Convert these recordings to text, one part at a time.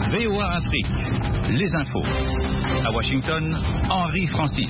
VOA Afrique, les infos. À Washington, Henri Francis.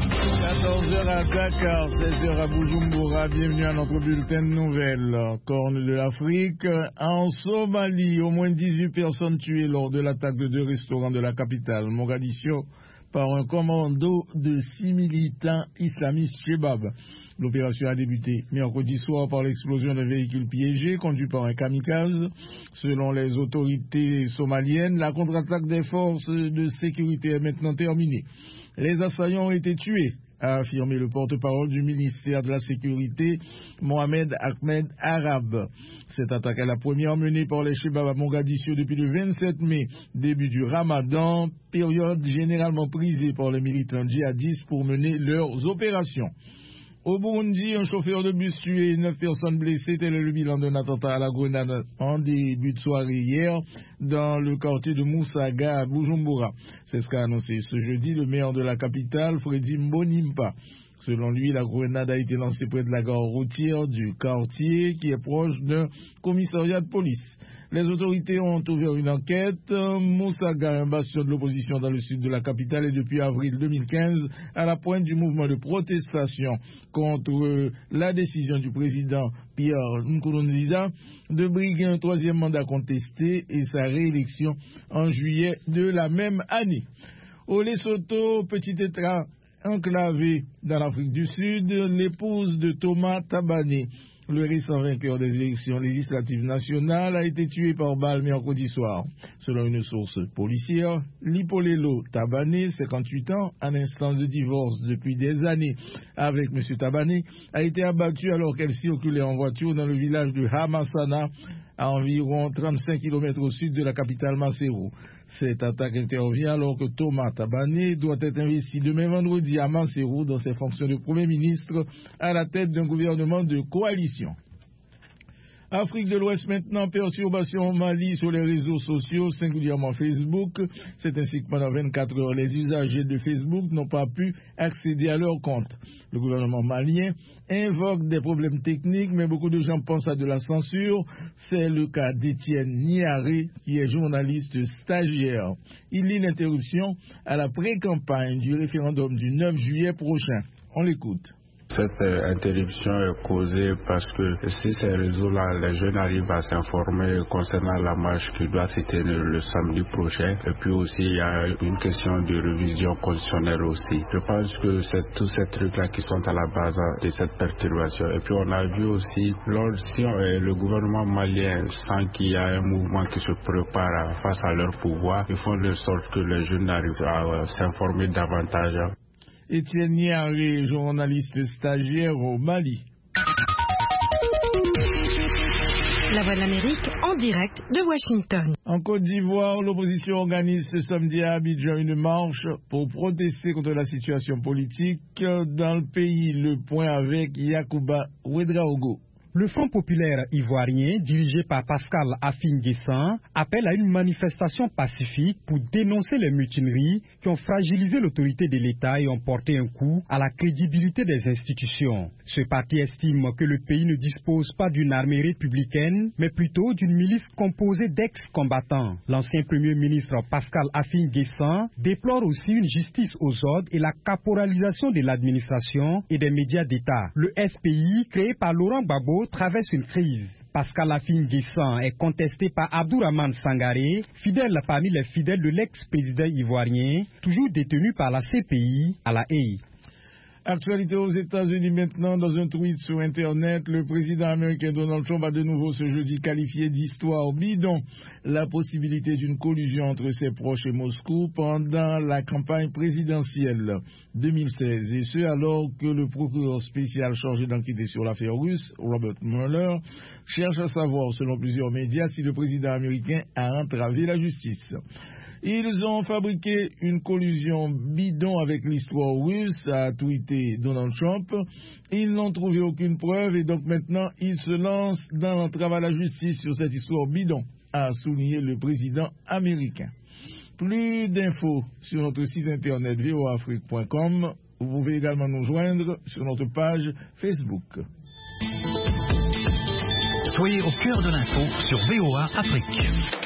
14h à Dakar, 16h à Bujumbura. Bienvenue à notre bulletin de nouvelles. Corne de l'Afrique. En Somalie, au moins 18 personnes tuées lors de l'attaque de 2 restaurants de la capitale, Mogadiscio, par un commando de 6 militants islamistes Chebab. L'opération a débuté mercredi soir par l'explosion d'un véhicule piégé conduit par un kamikaze. Selon les autorités somaliennes, la contre-attaque des forces de sécurité est maintenant terminée. Les assaillants ont été tués, a affirmé le porte-parole du ministère de la Sécurité, Mohamed Ahmed Arab. Cette attaque est la première menée par les Chebab à Mogadiscio depuis le 27 mai, début du Ramadan, période généralement prisée par les militants djihadistes pour mener leurs opérations. Au Burundi, un chauffeur de bus tué et 9 personnes blessées. Tel est le bilan d'un attentat à la grenade en début de soirée hier dans le quartier de Moussaga à Bujumbura. C'est ce qu'a annoncé ce jeudi le maire de la capitale, Freddy Mbonimpa. Selon lui, la grenade a été lancée près de la gare routière du quartier qui est proche d'un commissariat de police. Les autorités ont ouvert une enquête. Moussaga, un bastion de l'opposition dans le sud de la capitale, est depuis avril 2015 à la pointe du mouvement de protestation contre la décision du président Pierre Nkurunziza de briguer un 3e mandat contesté et sa réélection en juillet de la même année. Au Lesotho, petit État enclavé dans l'Afrique du Sud, l'épouse de Thomas Tabane, le récent vainqueur des élections législatives nationales, a été tué par balle mercredi soir. Selon une source policière, Lipolelo Tabane, 58 ans, en instance de divorce depuis des années avec M. Tabane, a été abattue alors qu'elle circulait en voiture dans le village de Hamasana, à environ 35 km au sud de la capitale Maseru. Cette attaque intervient alors que Thomas Tabane doit être investi demain vendredi à Maseru dans ses fonctions de Premier ministre à la tête d'un gouvernement de coalition. Afrique de l'Ouest maintenant, perturbation au Mali sur les réseaux sociaux, singulièrement Facebook. C'est ainsi que pendant 24 heures, les usagers de Facebook n'ont pas pu accéder à leur compte. Le gouvernement malien invoque des problèmes techniques, mais beaucoup de gens pensent à de la censure. C'est le cas d'Étienne Niaré, qui est journaliste stagiaire. Il lit l'interruption à la pré-campagne du référendum du 9 juillet prochain. On l'écoute. Cette interruption est causée parce que si ces réseaux-là, les jeunes arrivent à s'informer concernant la marche qui doit se tenir le samedi prochain. Et puis aussi, il y a une question de révision constitutionnelle aussi. Je pense que c'est tous ces trucs-là qui sont à la base de cette perturbation. Et puis on a vu aussi, si le gouvernement malien sent qu'il y a un mouvement qui se prépare face à leur pouvoir, ils font de sorte que les jeunes arrivent à s'informer davantage. Étienne Niaré, journaliste stagiaire au Mali. La Voix de l'Amérique en direct de Washington. En Côte d'Ivoire, l'opposition organise ce samedi à Abidjan une marche pour protester contre la situation politique dans le pays. Le point avec Yacouba Ouedraogo. Le Front populaire ivoirien, dirigé par Pascal Affi-N'Guessan, appelle à une manifestation pacifique pour dénoncer les mutineries qui ont fragilisé l'autorité de l'État et ont porté un coup à la crédibilité des institutions. Ce parti estime que le pays ne dispose pas d'une armée républicaine, mais plutôt d'une milice composée d'ex-combattants. L'ancien Premier ministre Pascal Affi-N'Guessan déplore aussi une justice aux ordres et la caporalisation de l'administration et des médias d'État. Le FPI, créé par Laurent Gbagbo, traverse une crise. Pascal Affi-N'Guessan est contesté par Abdourahmane Sangaré, fidèle parmi les fidèles de l'ex-président ivoirien, toujours détenu par la CPI à La Haye. Actualité aux États-Unis maintenant, dans un tweet sur Internet, le président américain Donald Trump a de nouveau ce jeudi qualifié d'histoire bidon la possibilité d'une collusion entre ses proches et Moscou pendant la campagne présidentielle 2016. Et ce, alors que le procureur spécial chargé d'enquêter sur l'affaire russe, Robert Mueller, cherche à savoir, selon plusieurs médias, si le président américain a entravé la justice. Ils ont fabriqué une collusion bidon avec l'histoire russe, a tweeté Donald Trump. Ils n'ont trouvé aucune preuve et donc maintenant ils se lancent dans l'entrave à la justice sur cette histoire bidon, a souligné le président américain. Plus d'infos sur notre site internet voafrique.com. Vous pouvez également nous joindre sur notre page Facebook. Soyez au cœur de l'info sur VOA Afrique.